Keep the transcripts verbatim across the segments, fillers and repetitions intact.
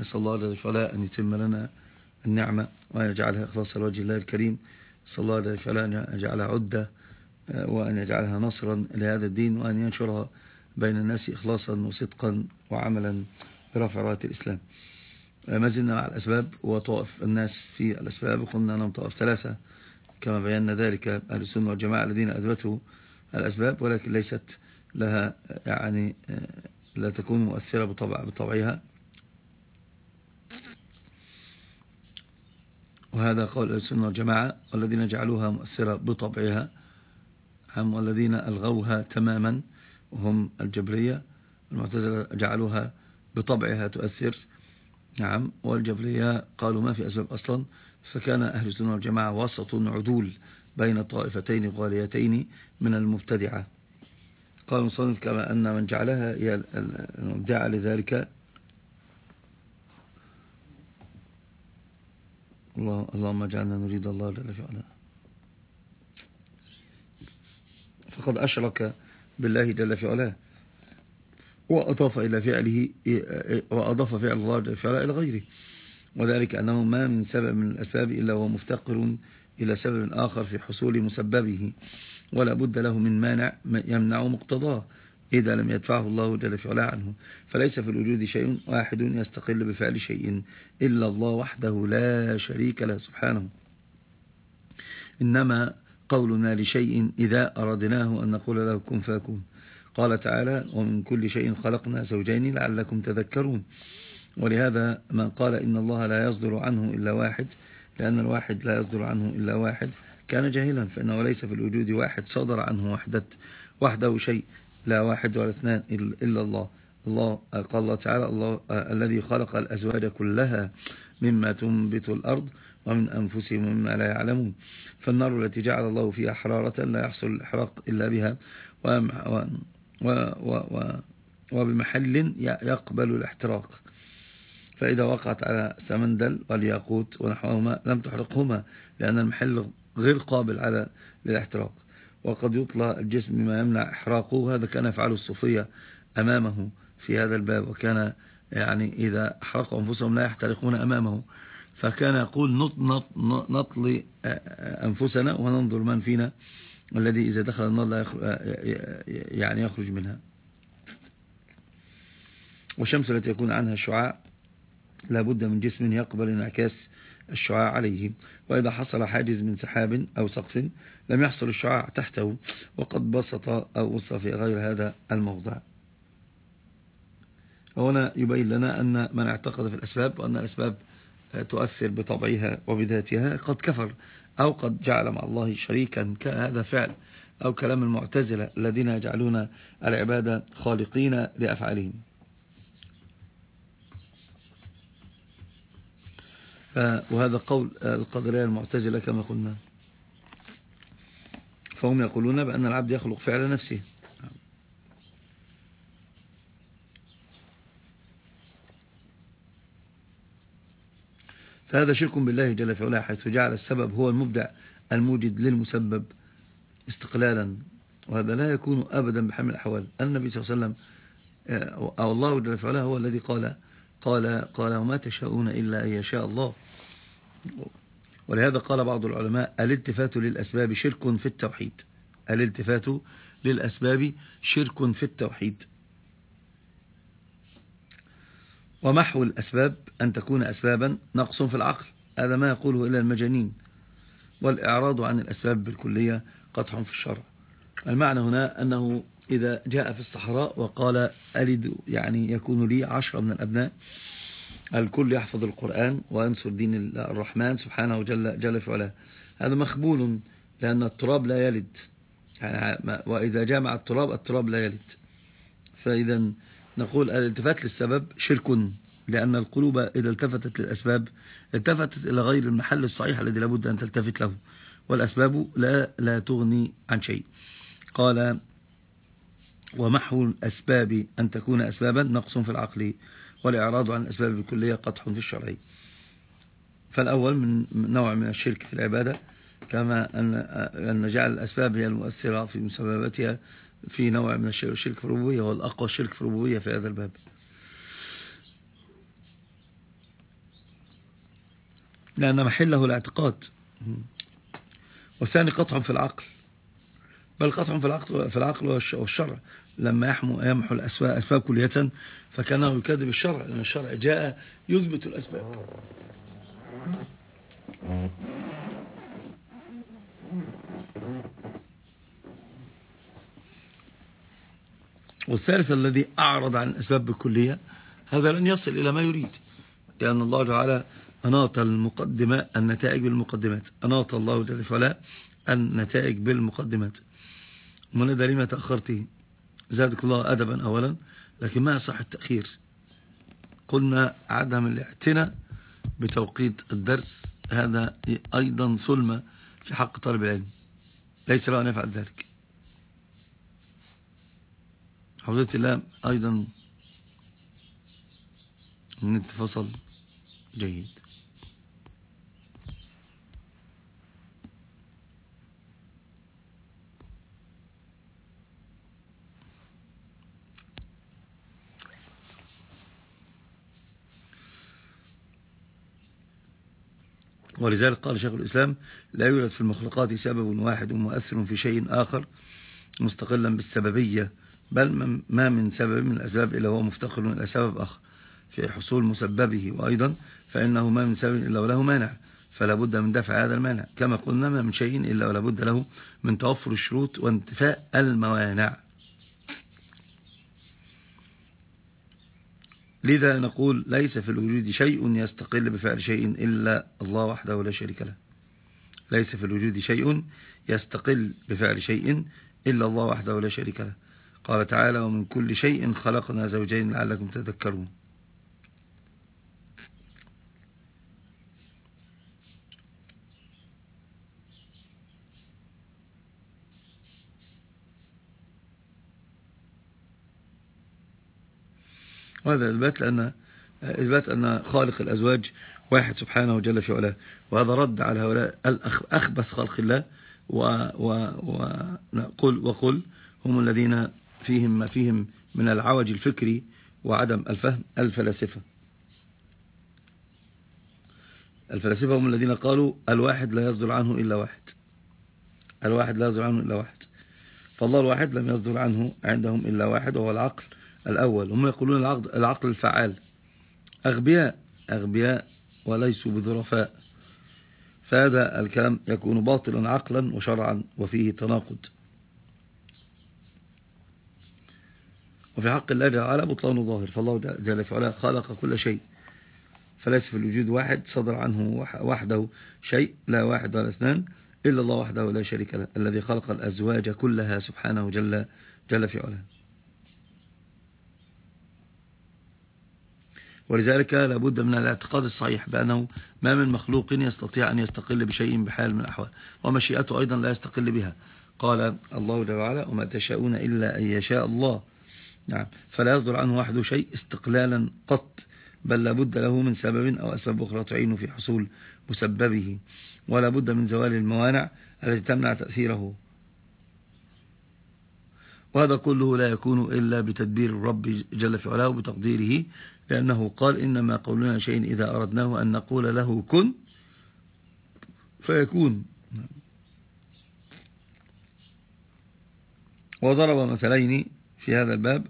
نسأل الله جل وعلا أن يتم لنا النعمة وأن يجعلها إخلاص لوجه الله الكريم. نسأل الله جل وعلا أن يجعلها عدة وأن يجعلها نصرا لهذا الدين، وأن ينشرها بين الناس إخلاصا وصدقا وعملا برفع راية الإسلام. ما زلنا مع الأسباب وطائف الناس في الأسباب، وقلنا أنهم طائف ثلاثة كما بينا ذلك أهل السنة والجماعة الذين أثبتوا الأسباب ولكن ليست لها يعني لا تكون مؤثرة بطبع بطبعها، وهذا قول أهل السنة والجماعة، والذين جعلوها مؤثرة بطبعها هم والذين ألغوها تماما وهم الجبرية. المعتزلة جعلوها بطبعها تؤثر، نعم، والجبرية قالوا ما في أسباب أصلا. فكان أهل السنة والجماعة وسط عدول بين الطائفتين الغاليتين من المبتدعة. قال المصنف كما أن من جعلها هي المبدعة لذلك الله اللهم اجعلنا نريد الله جل وعلا، فقد أشرك بالله جل وعلا وأضاف إلى فعله وأضاف فعل الله جل وعلا إلى غيره، وذلك أنه ما من سبب من الأسباب إلا هو مفتقر إلى سبب آخر في حصول مسببه، ولا بد له من مانع يمنع مقتضاه إذا لم يدفعه الله جل وعلا عنه. فليس في الوجود شيء واحد يستقل بفعل شيء إلا الله وحده لا شريك له سبحانه. إنما قولنا لشيء إذا أردناه أن نقول له كن فيكون. قال تعالى ومن كل شيء خلقنا زوجين لعلكم تذكرون. ولهذا من قال إن الله لا يصدر عنه إلا واحد، لأن الواحد لا يصدر عنه إلا واحد، كان جاهلا، فإنه ليس في الوجود واحد صدر عنه وحدة وحده شيء، لا واحد ولا اثنان إلا الله. الله قال الله تعالى الله الذي خلق الأزواج كلها مما تنبت الأرض ومن أنفسهم مما لا يعلمون. فالنار التي جعل الله فيها حرارة لا يحصل الإحراق إلا بها، و و و وبمحل يقبل الاحتراق، فإذا وقعت على سمندل والياقوت ونحوهما لم تحرقهما لأن المحل غير قابل على للاحتراق. وقد يطلى الجسم ما يمنع إحراقه، هذا كان يفعله الصوفية أمامه في هذا الباب، وكان يعني إذا أحرقوا أنفسهم لا يحترقون أمامه، فكان يقول نطلي أنفسنا وننظر من فينا الذي إذا دخل النار لا يعني يخرج منها. والشمس التي يكون عنها الشعاع لا بد من جسم يقبل انعكاس الشعاع عليه، وإذا حصل حاجز من سحاب أو سقف لم يحصل الشعاع تحته، وقد بسط أو وصف في غير هذا الموضع. هنا يبين لنا أن من اعتقد في الأسباب وأن الأسباب تؤثر بطبعها وبذاتها قد كفر، أو قد جعل مع الله شريكا، كهذا فعل أو كلام المعتزلة الذين يجعلون العبادة خالقين لأفعالهم. وهذا قول القدرية المعتزلة كما قلنا، فهم يقولون بأن العبد يخلق فعل نفسه. فهذا شرك بالله جل في علاه، حيث جعل السبب هو المبدع الموجد للمسبب استقلالا، وهذا لا يكون أبدا بحال من الأحوال. النبي صلى الله عليه وسلم أو الله جل في علاه هو الذي قال قال قال وما تشاءون إلا أن يشاء الله. ولهذا قال بعض العلماء الالتفات للأسباب شرك في التوحيد. الالتفات للأسباب شرك في التوحيد. ومحو الأسباب أن تكون أسبابا نقص في العقل، هذا ما يقوله إلى المجانين. والإعراض عن الأسباب بالكلية قطع في الشرع. المعنى هنا أنه إذا جاء في الصحراء وقال ألد يعني يكون لي عشرة من الأبناء، الكل يحفظ القرآن وينصر دين الرحمن سبحانه جل, جل في علاه، هذا مخبول، لأن التراب لا يلد، يعني وإذا جاء التراب التراب لا يلد. فإذا نقول الالتفات للسبب شرك، لأن القلوب إذا التفتت للأسباب التفتت إلى غير المحل الصحيح الذي لابد أن تلتفت له، والأسباب لا, لا تغني عن شيء. قال ومحو الأسباب أن تكون أسبابا نقص في العقل، والإعراض عن الأسباب بالكلية قطع في الشرع. فالأول من نوع من الشرك في العبادة، كما أن جعل الأسباب هي المؤثرة في مسبباتها، في نوع من الشرك في الربوبية، والأقوى الشرك في الربوبية في هذا الباب. لأن محله الاعتقاد. والثاني قطع في العقل، بل قطع في العقل في العقل والشرع، لما يحمو يمحو الأسباب أسباب كلية فكانه يكذب الشرع، لأن الشرع جاء يثبت الأسباب. والثالث الذي أعرض عن الأسباب بالكلية، هذا لن يصل إلى ما يريد، لأن الله تعالى أناط المقدمة النتائج بالمقدمات، أناط الله جل وعلا النتائج بالمقدمات. ومن ده لما تأخرته؟ زادك الله أدبا أولا، لكن ما صح التأخير؟ قلنا عدم الاعتناء بتوقيت الدرس هذا أيضا ظلم في حق طالب العلم، ليس له أن يفعل ذلك. حفظة الله أيضا من التفصل جيد. ولذلك قال شيخ الإسلام: لا يوجد في المخلوقات سبب واحد مؤثر في شيء آخر مستقلا بالسببية، بل ما من سبب من الأسباب إلا هو مفتقر إلى سبب آخر في حصول مسببه، وأيضا فإنه ما من سبب إلا وله مانع، فلا بد من دفع هذا المانع، كما قلنا ما من شيء إلا ولا بد له من توفر الشروط وانتفاء الموانع. لذا نقول: ليس في الوجود شيء يستقل بفعل شيء إلا الله وحده لا شريك له. ليس في الوجود شيء يستقل بفعل شيء إلا الله وحده لا شريك له. قال تعالى: ومن كل شيء خلقنا زوجين لعلكم تذكرون. وهذا إثبات لأن إثبات أن خالق الأزواج واحد سبحانه جل في علاه، وهذا رد على هؤلاء الأخبث خلق الله، ونقول وقل هم الذين فيهم ما فيهم من العوج الفكري وعدم الفهم، الفلاسفة. الفلاسفة هم الذين قالوا الواحد لا يصدر عنه إلا واحد، الواحد لا يصدر عنه إلا واحد، فالله الواحد لم يصدر عنه عندهم إلا واحد، وهو العقل الأول. هم يقولون العقل, العقل الفعال. أغبياء أغبياء وليسوا بظرفاء، فهذا الكلام يكون باطلا عقلا وشرعا وفيه تناقض. وفي حق الله تعالى بطلان ظاهر، فالله جل وعلا خلق كل شيء، فليس في الوجود واحد صدر عنه وحده شيء، لا واحد ولا اثنان، إلا الله وحده لا شريك له، الذي خلق الأزواج كلها سبحانه جل, جل في علاه. ولذلك لابد من الاعتقاد الصحيح بأنه ما من مخلوق يستطيع أن يستقل بشيء بحال من الأحوال، ومشيئته أيضا لا يستقل بها. قال الله جل وعلا: وما تشاءون إلا أن يشاء الله. نعم، فلا يصدر عنه وحده شيء استقلالا قط، بل لابد له من سبب أو أسباب أخرى تعين في حصول مسببه، ولا بد من زوال الموانع التي تمنع تأثيره. وهذا كله لا يكون إلا بتدبير الرب جل في علاه وبتقديره، لأنه قال: إنما قولنا شيء إذا أردناه أن نقول له كن فيكون. وضرب مثلين في هذا الباب،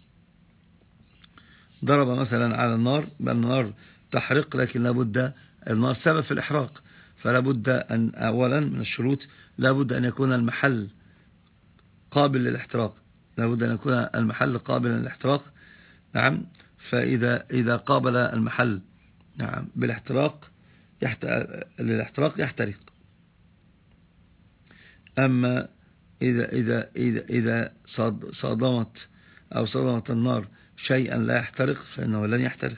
ضرب مثلا على النار، بأن النار تحرق، لكن لابد النار سبب في الإحراق، فلا بد أن أولا من الشروط لا بد أن يكون المحل قابل للاحتراق، لا بد أن يكون المحل قابل للاحتراق. نعم، فإذا إذا قابل المحل نعم بالاحتراق يحت... للاحتراق يحترق. أما إذا إذا إذا إذا صادمت أو صادمت النار شيئا لا يحترق فإنه لن يحترق.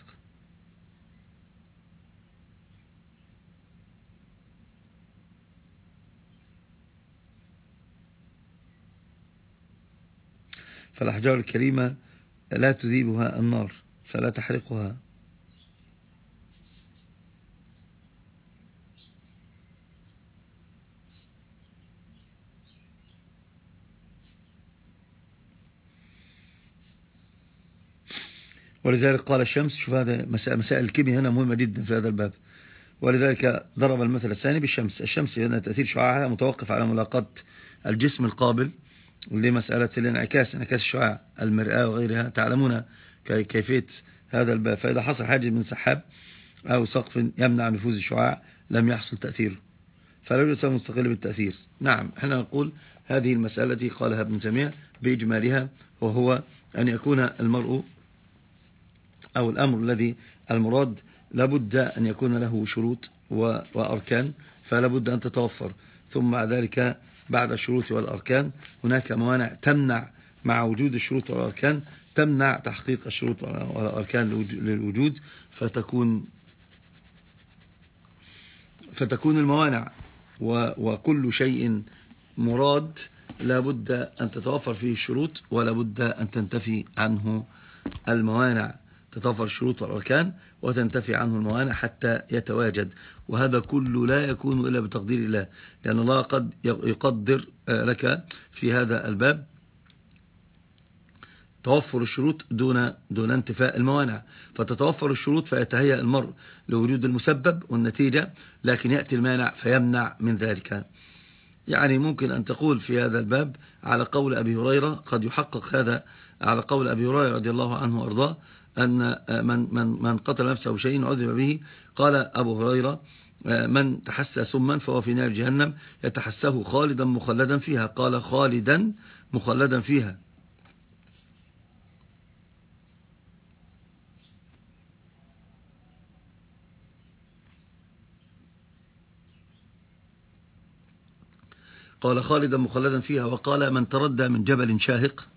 فالأحجار الكريمة لا تذيبها النار فلا تحرقها. ولذلك قال الشمس، شوف هذا مسائل الكيمياء هنا مهمة جدا في هذا الباب، ولذلك ضرب المثل الثاني بالشمس. الشمس لأن تأثير شعاعها متوقف على ملاقاة الجسم القابل لمسألة الانعكاس، انعكاس الشعاع، المرآة وغيرها. تعلمون كيفية هذا الباب. فإذا حصل حاجز من سحاب أو سقف يمنع نفوذ الشعاع لم يحصل تأثير، فلا يوجد سبب مستقل بالتأثير. نعم، احنا نقول هذه المسألة التي قالها ابن تيمية بإجمالها، وهو أن يكون المرء أو الأمر الذي المراد لابد أن يكون له شروط وأركان، فلا بد أن تتوفر. ثم بعد ذلك بعد الشروط والأركان هناك موانع تمنع، مع وجود الشروط والأركان تمنع تحقيق الشروط والأركان للوجود، فتكون فتكون الموانع. وكل شيء مراد لابد أن تتوفر فيه الشروط ولا بد أن تنتفي عنه الموانع. تتوفر الشروط والأركان وتنتفي عنه الموانع حتى يتواجد. وهذا كله لا يكون إلا بتقدير الله، لأن الله قد يقدر لك في هذا الباب توفر الشروط دون دون انتفاء الموانع. فتتوفر الشروط فيتهيأ المرء لوجود المسبب والنتيجة، لكن يأتي المانع فيمنع من ذلك. يعني ممكن أن تقول في هذا الباب على قول أبي هريرة، قد يحقق هذا على قول أبي هريرة رضي الله عنه وأرضاه، أن من, من, من قتل نفسه بشيء عذب به. قال أبو هريرة: من تحسى سما فهو في نار جهنم يتحسه خالدا مخلدا فيها. قال: خالدا مخلدا فيها. قال: خالدا مخلدا فيها. وقال: من تردى من جبل شاهق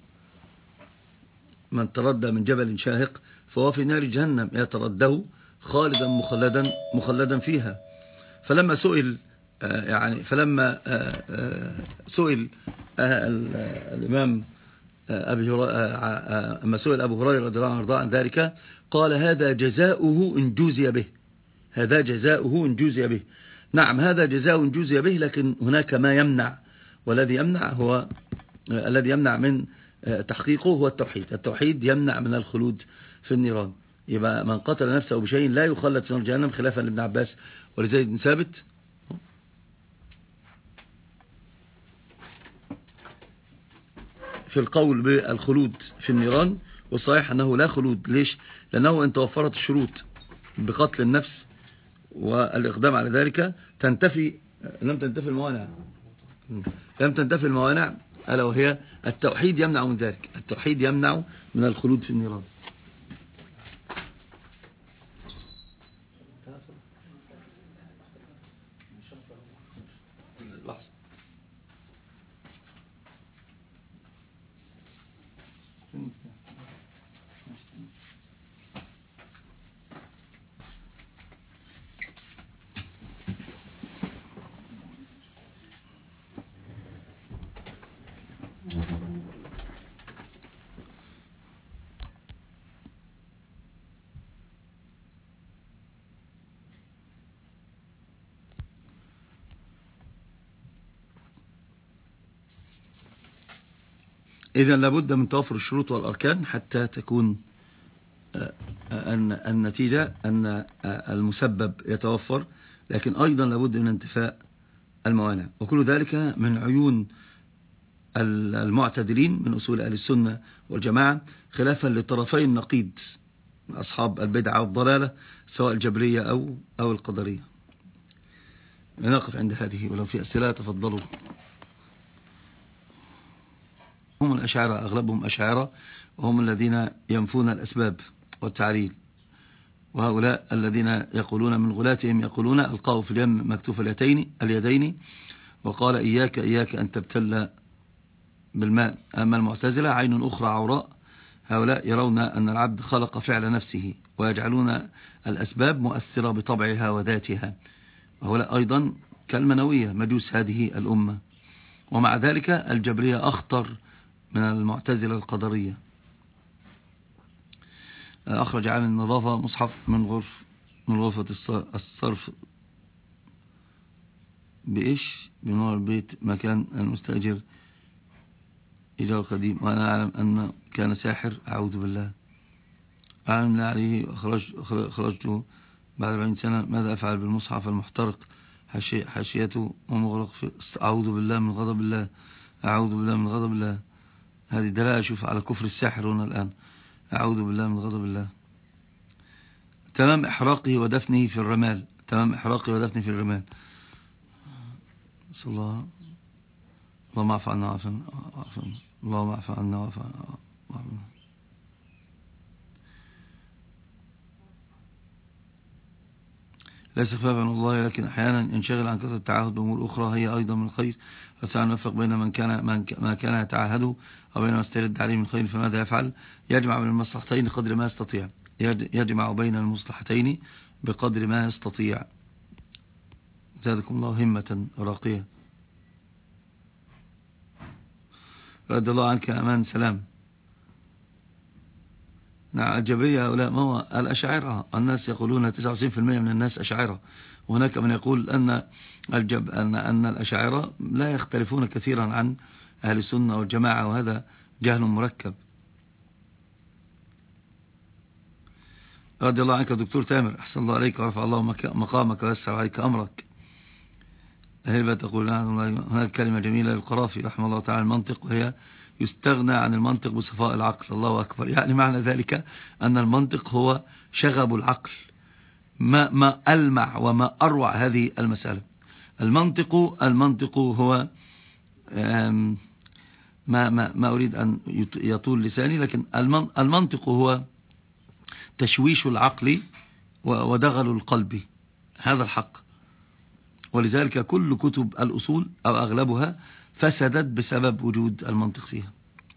من تردى من جبل شاهق فهو في نار جهنم يترده خالدا مخلدا مخلدا فيها. فلما سئل يعني فلما سئل الإمام أبي هريرة، أما سئل أبو هريرة رضي الله عنه عن ذلك، قال: هذا جزاؤه إن جوزي به. هذا جزاؤه إن جوزي به. نعم، هذا جزاء إن جوزي به، لكن هناك ما يمنع، والذي يمنع هو الذي يمنع من تحقيقه هو التوحيد. التوحيد يمنع من الخلود في النيران. يبقى من قتل نفسه بشيء لا يخلد في نار جهنم، خلافا لابن عباس ولزيد بن ثابت في القول بالخلود في النيران. والصحيح أنه لا خلود. ليش؟ لأنه إن توفرت الشروط بقتل النفس والإقدام على ذلك تنتفي لم تنتفي الموانع لم تنتفي الموانع ألا وهي التوحيد يمنع من ذلك. التوحيد يمنع من الخلود في النيران. إذا لابد من توفر الشروط والأركان حتى تكون أن النتيجة أن المسبب يتوفر، لكن أيضا لابد من انتفاء الموانع. وكل ذلك من عيون المعتدلين من أصول أهل السنة والجماعة، خلافا لطرفي النقيض أصحاب البدعة والضلالة سواء الجبرية أو أو القدرية. نقف عند هذه، ولو في أسئلة تفضلوا. هم الأشاعرة، أغلبهم أشاعرة، وهم الذين ينفون الأسباب والتعليل. وهؤلاء الذين يقولون من غلاتهم يقولون: ألقاه في اليم مكتوف اليدين اليدين وقال: إياك إياك أن تبتل بالماء. أما المعتزلة عين أخرى عوراء، هؤلاء يرون أن العبد خلق فعل نفسه، ويجعلون الأسباب مؤثرة بطبعها وذاتها. وهؤلاء أيضا كالمنوية مجوس هذه الأمة. ومع ذلك الجبرية أخطر من المعتزلة القدرية. أخرج عن النظافة مصحف من غرف من غرفة الصرف بإيش بنور البيت مكان المستأجر إيجار قديم، وأنا أعلم أن كان ساحر، أعوذ بالله، أعلم عليه أخرجته بعد أربعين سنة ماذا أفعل بالمصحف المحترق حاشيته ومغرق في أعوذ بالله من غضب الله، أعوذ بالله من غضب الله. هذه دلالة أشوف على كفر الساحر هنا الآن. أعوذ بالله من غضب الله. تمام إحراقه ودفنه في الرمال، تمام إحراقه ودفنه في الرمال. صلى الله اللهم اعف عنا وعفنا، اللهم اعف عنا وعفنا. ليس خفافا والله، لكن أحيانا ينشغل عن كثرة التعهد بأمور أخرى هي أيضا من الخير، فسعى نوفق بين من كان ما كان يتعهده وبين ما استرد عليه من خير. فماذا يفعل؟ يجمع بين المصلحتين قدر ما يستطيع، يجمع بين المصلحتين بقدر ما يستطيع. زادكم الله همة راقية. رضي الله عنك أمان سلام. نعم الجبرية هؤلاء ما هو الأشاعرة، الناس يقولون تسعة وتسعين بالمئة من الناس أشاعرة، وهناك من يقول أن الجب أن أن الأشاعرة لا يختلفون كثيرا عن أهل السنة والجماعة، وهذا جهل مركب. رضي الله عنك دكتور تامر، أحسن الله عليك ورفع الله مقامك ويسر عليك أمرك. هلبة تقول هناك كلمة جميلة للقرافي رحمه الله تعالى، المنطق، وهي يستغنى عن المنطق بصفاء العقل. الله أكبر. يعني معنى ذلك أن المنطق هو شغب العقل. ما, ما ألمع وما أروع هذه المسألة. المنطق المنطق هو ما, ما, ما أريد أن يطول لساني، لكن المنطق هو تشويش العقل ودغل القلب، هذا الحق. ولذلك كل كتب الأصول أو أغلبها فسدت بسبب وجود المنطق فيها.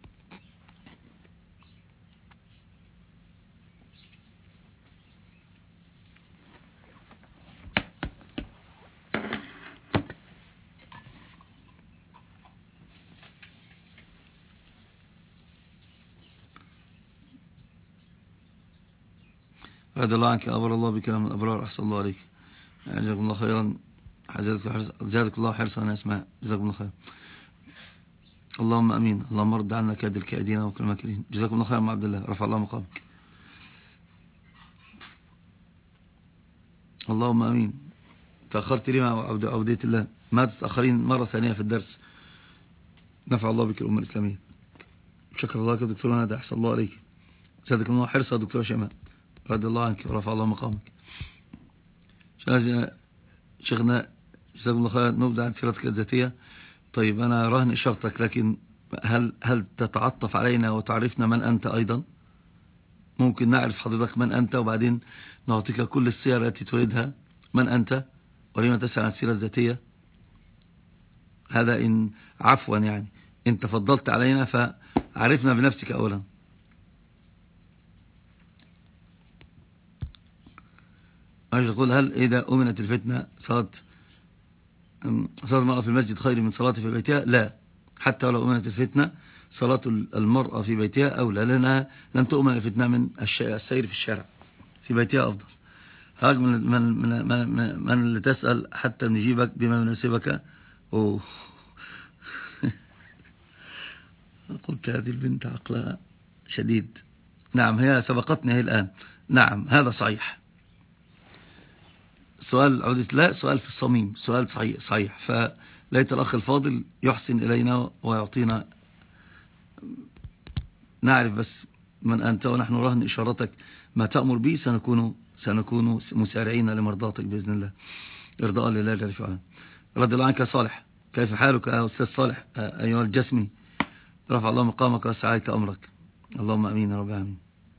رضي الله عنك أبر الله بكلام الأبرار، أحسن الله عليك، جزاكم الله خيرا، زادك الله حرصا يا اسماء، جزاكم الله خيرا. اللهم أمين. اللهم رد عنا كيد الكائدين وكل الماكرين. جزاكم الله خيرا مع عبد الله، رفع الله مقامك. اللهم أمين. تأخرت لي مع عودية الله، ما تتأخرين مرة ثانية في الدرس. نفع الله بك الأمة الإسلامية. شكر الله لك دكتور نادى، أحسن الله عليك، زادك الله حرصا دكتور شمال، رضي الله عنك ورفع الله مقامك. شيخنا جزاكم الله خيرا، نبدأ عن سيرتك الذاتية. طيب أنا راهن إشارتك، لكن هل هل تتعطف علينا وتعرفنا من أنت أيضا؟ ممكن نعرف حضرتك من أنت، وبعدين نعطيك كل السير التي تريدها. من أنت ولما تسأل عن السيرة الذاتية؟ هذا إن عفوا يعني إن تفضلت علينا فعرفنا بنفسك أولا. أقول هل إذا أمنت الفتنة صلاة صلاة المرأة في المسجد خير من صلاة في بيتها؟ لا، حتى ولو أمنت الفتنة صلاة المرأة في بيتها أولى، لأنها لم تؤمن الفتنة من السير في الشارع، في بيتها أفضل. هاك من, من, من, من, من اللي تسأل حتى نجيبك بما يناسبك. أوه. قلت هذه البنت عقلها شديد. نعم هي سبقتني هي الآن. نعم هذا صحيح. سؤال عودة لا سؤال في الصميم، سؤال صحيح صحيح. فليت الأخ الفاضل يحسن إلينا ويعطينا نعرف بس من أنت، ونحن رهن إشارتك ما تأمر به سنكون سنكون مسارعين لمرضاتك بإذن الله، إرضاء لله جل وعلا. رضي الله عنك يا صالح، كيف حالك يا أستاذ صالح أيها الجسمي؟ رفع الله مقامك وسعيك أمرك. اللهم أمين يا رب العالمين.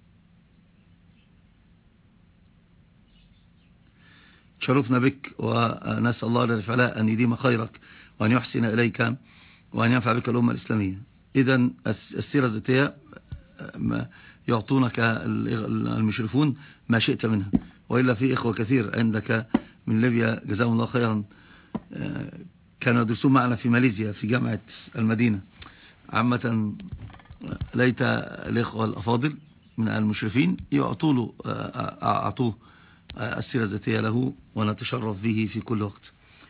شرفنا بك، ونسأل الله جل وعلا أن يديم خيرك وأن يحسن إليك وأن ينفع بك الأمة الإسلامية. إذن السيرة الذاتية يعطونك المشرفون ما شئت منها، وإلا في إخوة كثير عندك من ليبيا جزاهم الله خيرا كانوا يدرسون معنا في ماليزيا في جامعة المدينة. عامة ليت الإخوة الأفاضل من المشرفين يعطوا له أعطوه السيرة الذاتية له، ونتشرف به في كل وقت.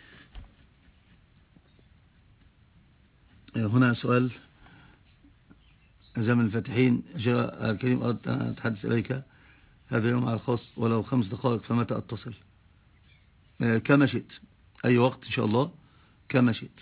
هنا سؤال زمن الفاتحين. جاء الكريم أردت أن أتحدث إليك هذا يوم على الخاص ولو خمس دقائق، فمتى أتصل؟ كما شئت، أي وقت إن شاء الله، كما شئت.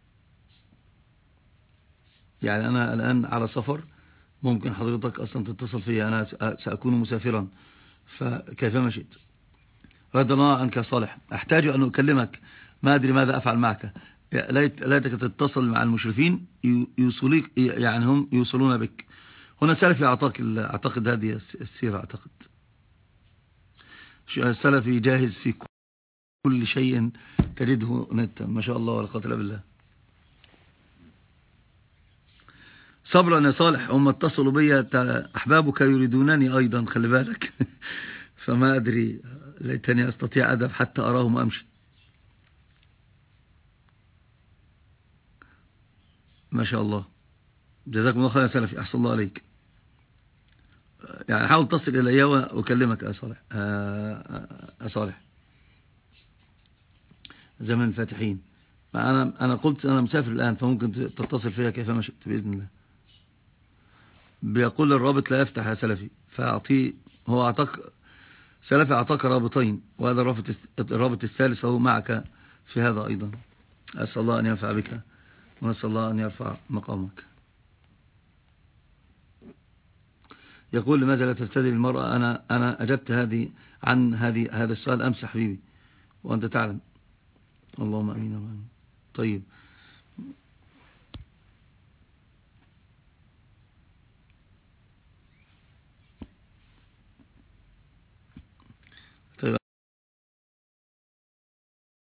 يعني أنا الآن على سفر، ممكن حضرتك أصلا تتصل فيها، أنا سأكون مسافرا، فكيفما شئت. رضي الله عنك يا صالح. أحتاج أن أكلمك، ما أدري ماذا أفعل معك. ليتك تتصل مع المشرفين يوصليك، يعني هم يوصلون بك. هنا سلفي أعتقد, أعتقد هذه السيرة، أعتقد سلفي جاهز في كل شيء تجده نتا، ما شاء الله ولا قوة إلا بالله. صبرا يا صالح، هم اتصلوا بي أحبابك يريدونني أيضا، خلي بالك. فما أدري، ليتني أستطيع أذهب حتى أراهم أمشي. ما شاء الله، جزاكم الله خير يا سلفي، أحسن الله عليك. يعني حاول تصل إلي وأكلمك يا صالح. يا صالح زمن الفاتحين. أنا أنا قلت أنا مسافر الآن، فممكن تتصل فيها كيفما شئت بإذن الله. بيقول الرابط لا يفتح يا سلفي، فأعطيه. هو أعطاك سلفي، أعطاك رابطين، وهذا الرابط الثالث هو معك في هذا أيضا. أسأل الله أن ينفع بك، ونسأل الله أن يرفع مقامك. يقول لماذا لا تستدعي المرأة؟ أنا أنا أجبت هذه عن هذه هذا السؤال أمس حبيبي، وأنت تعلم. اللهم أمين. طيب،